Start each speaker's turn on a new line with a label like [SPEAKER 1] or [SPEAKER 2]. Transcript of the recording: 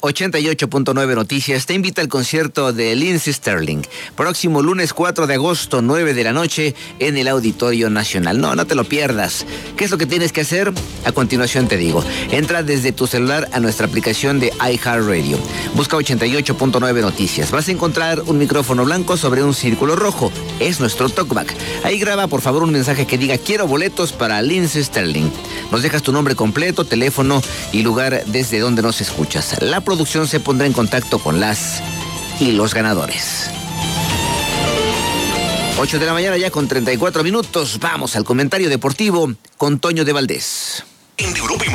[SPEAKER 1] 88.9 Noticias te invita al concierto de Lindsey Stirling, próximo lunes 4 de agosto, 9 de la noche, en el Auditorio Nacional. No te lo pierdas. ¿Qué es lo que tienes que hacer? A continuación te digo. Entra desde tu celular a nuestra aplicación de iHeartRadio. Busca 88.9 Noticias. Vas a encontrar un micrófono blanco sobre un círculo rojo. Es nuestro talkback. Ahí graba, por favor, un mensaje que diga: quiero boletos para Lindsey Stirling. Nos dejas tu nombre completo, teléfono y lugar desde donde nos escuchas. La producción se pondrá en contacto con las y los ganadores. 8 de la mañana ya con 34 minutos. Vamos al comentario deportivo con Toño de Valdés.